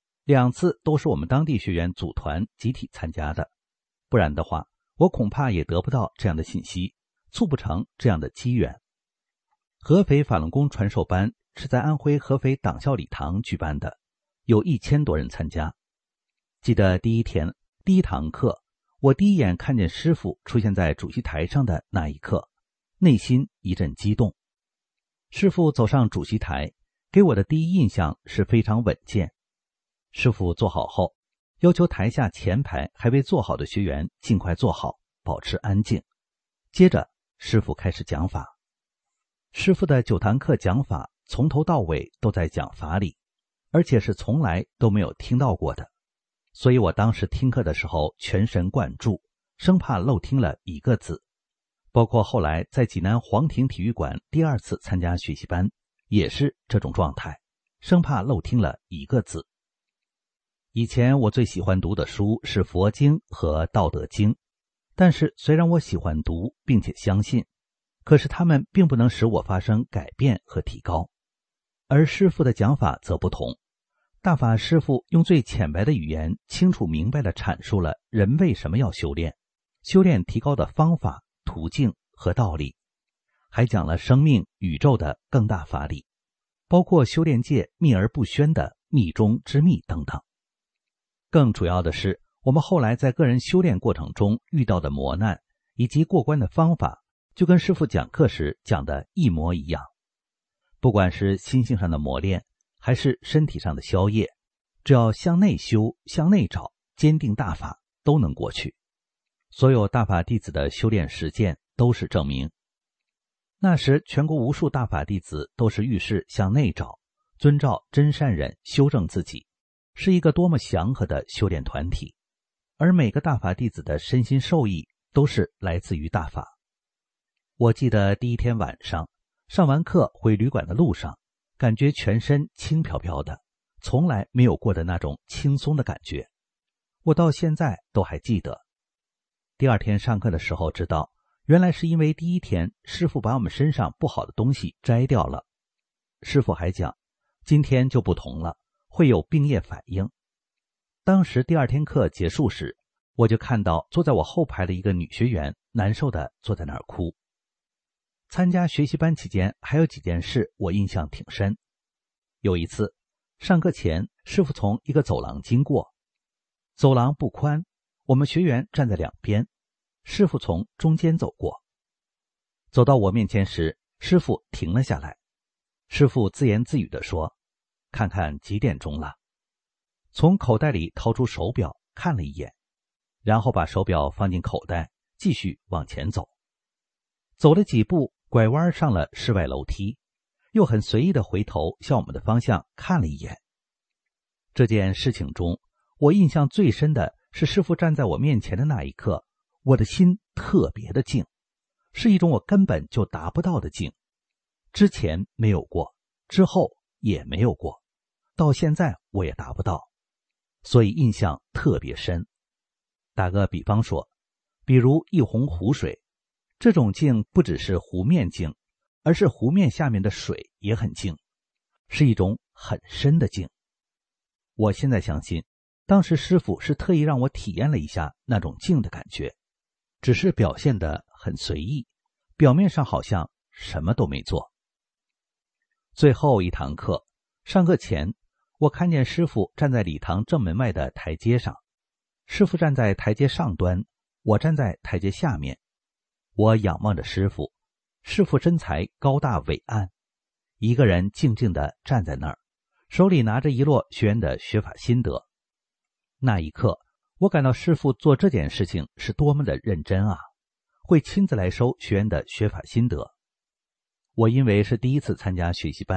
，2次都是我们当地学员组团集体参加的，不然的话，我恐怕也得不到这样的信息，促不成这样的机缘。合肥法轮功传授班是在安徽合肥党校礼堂举办的，有1000多人参加。记得第一天第一堂课，我第一眼看见师父出现在主席台上的那一刻，内心一阵激动。师父走上主席台，给我的第一印象是非常稳健。师父坐好后，要求台下前排还未坐好的学员尽快坐好，保持安静。接着师父开始讲法。师父的9堂课讲法从头到尾都在讲法理，而且是从来都没有听到过的，所以我当时听课的时候全神贯注，生怕漏听了一个字。包括后来在济南皇庭体育馆第2次参加学习班，也是这种状态，生怕漏听了一个字。以前我最喜欢读的书是佛经和道德经，但是虽然我喜欢读并且相信，可是他们并不能使我发生改变和提高。而师父的讲法则不同，大法师父用最浅白的语言清楚明白地阐述了人为什么要修炼，修炼提高的方法、途径和道理，还讲了生命、宇宙的更大法理，包括修炼界秘而不宣的秘中之秘等等。更主要的是，我们后来在个人修炼过程中遇到的磨难以及过关的方法，就跟师父讲课时讲的一模一样。不管是心性上的磨练，还是身体上的消业，只要向内修、向内找，坚定大法，都能过去。所有大法弟子的修炼实践都是证明。那时全国无数大法弟子都是遇事向内找，遵照真善忍修正自己，是一个多么祥和的修炼团体。而每个大法弟子的身心受益都是来自于大法。我记得第一天晚上上完课回旅馆的路上，感觉全身轻飘飘的，从来没有过的那种轻松的感觉，我到现在都还记得。第2天上课的时候知道，原来是因为第一天师父把我们身上不好的东西摘掉了。师父还讲，今天就不同了，会有病业反应。当时第2天课结束时，我就看到坐在我后排的一个女学员难受地坐在那儿哭。参加学习班期间还有几件事我印象挺深。有一次上课前，师父从一个走廊经过，走廊不宽，我们学员站在两边，师父从中间走过。走到我面前时，师父停了下来。师父自言自语地说，看看几点钟了。从口袋里掏出手表看了一眼，然后把手表放进口袋，继续往前走。走了几步，拐弯上了室外楼梯，又很随意地回头向我们的方向看了一眼。这件事情中，我印象最深的是师父站在我面前的那一刻，我的心特别的静，是一种我根本就达不到的静。之前没有过，之后也没有过，到现在我也达不到，所以印象特别深。打个比方说，比如一泓湖水，这种静不只是湖面静，而是湖面下面的水也很静，是一种很深的静。我现在相信，当时师父是特意让我体验了一下那种静的感觉，只是表现得很随意，表面上好像什么都没做。最后一堂课，上课前，我看见师父站在礼堂正门外的台阶上，师父站在台阶上端，我站在台阶下面。我仰望着师父，师父身材高大伟岸，一个人静静地站在那儿，手里拿着一摞学员的学法心得。那一刻，我感到师父做这件事情是多么的认真啊，会亲自来收学员的学法心得。我因为是第一次参加学习班，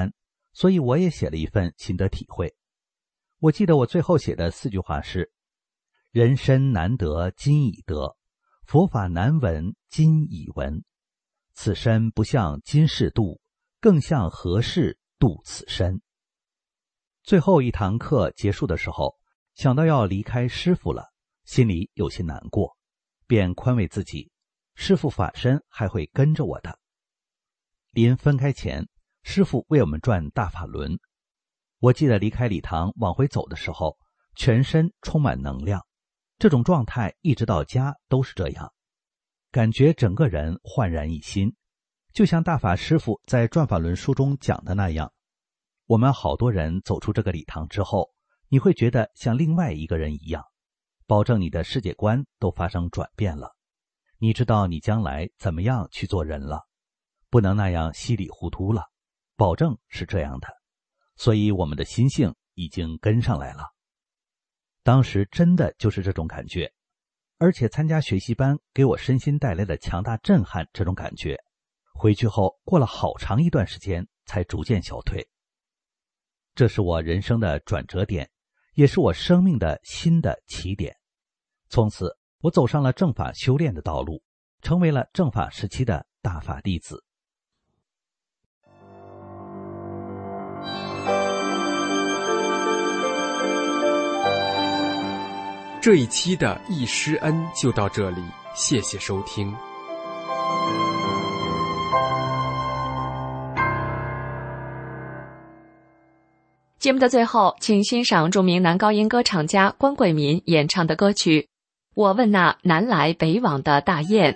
所以我也写了一份心得体会。我记得我最后写的4句话是：人身难得今已得，佛法难闻今已闻。此身不向今世度，更向何世度此身。最后一堂课结束的时候，想到要离开师父了，心里有些难过，便宽慰自己，师父法身还会跟着我的。临分开前，师父为我们转大法轮。我记得离开礼堂往回走的时候，全身充满能量，这种状态一直到家都是这样，感觉整个人焕然一新，就像大法师父在转法轮书中讲的那样，我们好多人走出这个礼堂之后，你会觉得像另外一个人一样，保证你的世界观都发生转变了，你知道你将来怎么样去做人了，不能那样稀里糊涂了，保证是这样的。所以我们的心性已经跟上来了。当时真的就是这种感觉，而且参加学习班给我身心带来的强大震撼，这种感觉回去后过了好长一段时间才逐渐消退。这是我人生的转折点，也是我生命的新的起点。从此我走上了正法修炼的道路，成为了正法时期的大法弟子。 这一期的易师恩就到这里，谢谢收听。 节目的最后，请欣赏著名男高音歌唱家关贵民演唱的歌曲《我问那南来北往的大雁》。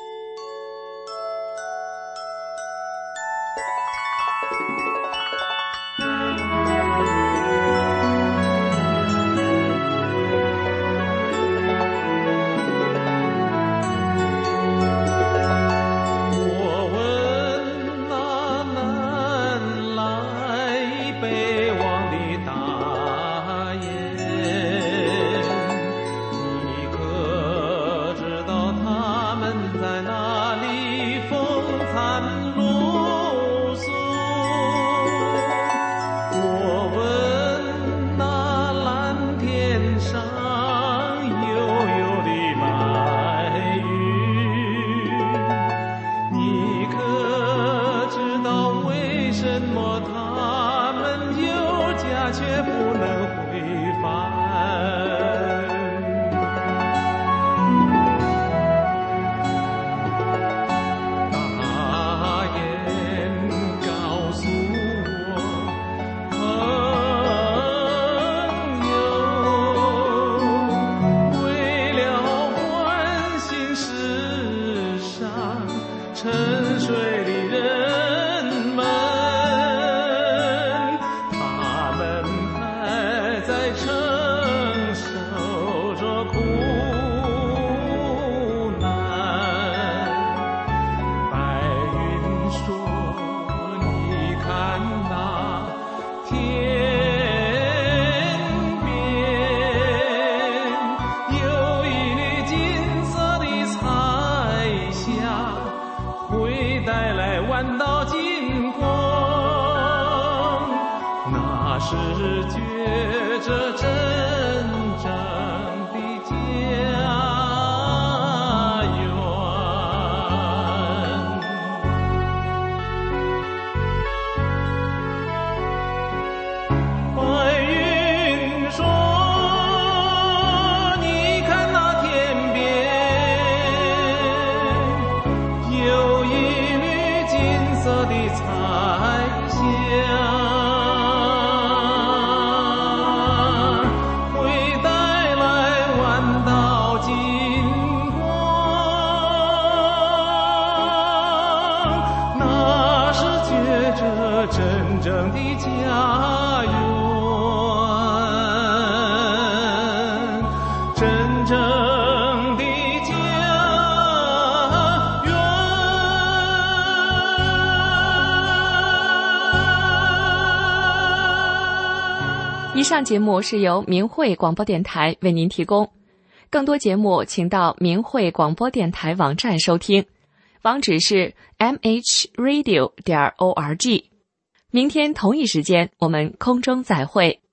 是觉着真正的家园。白云说，你看那天边有一缕金色的彩霞，真正的家园，真正的家园。 以上节目是由明慧广播电台为您提供，更多节目请到明慧广播电台网站收听，网址是mhradio.org。 明天同一时间我们空中再会。